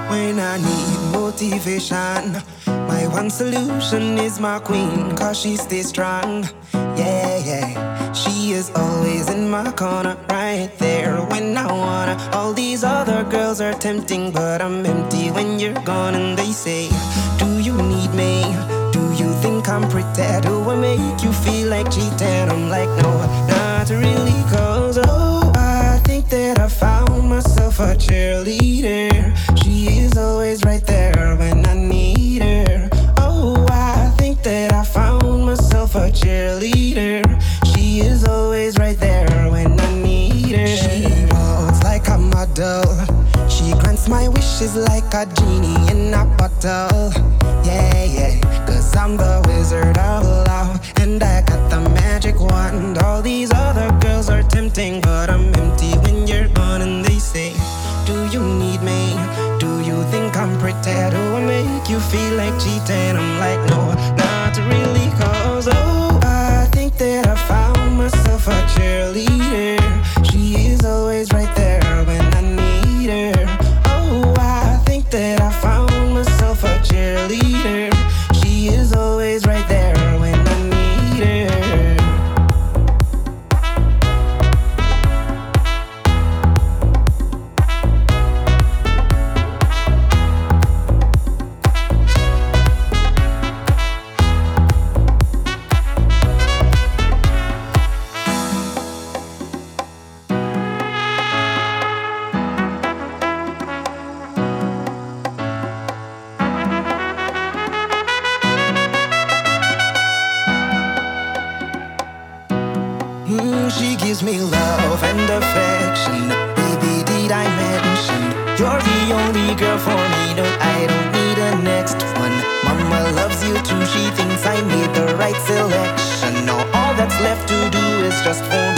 When I need motivation, my one solution is my queen, cause she stays strong. Yeah, yeah. She is always in my corner, right there when I wanna. All these other girls are tempting, but I'm empty when you're gone. And they say, do you need me? Do you think I'm pretty? Do I make you feel like cheating? I'm like, no, not really, cause oh, I think that I found myself a cheerleader. She is always right there when I need her. Oh, I think that I found myself a cheerleader. She is always right there when I need her. She walks like a model. She grants my wishes like a genie in a bottle. Yeah, yeah, cause I'm the wizard of love, and I got the magic wand. All these other girls are tempting, but I'm empty when you're gone. And they say, do you need me? Do you think I'm pretty? Do I make you feel like cheating? I'm like, no, not really, cause oh, I think that I found myself a cheerleader. She is always right there when I need her. Oh, I think that I found myself a cheerleader. She is always right there when I need her. She gives me love and affection. Baby, did I mention you're the only girl for me? No, I don't need a next one. Mama loves you too. She thinks I made the right selection. Now all that's left to do is just for me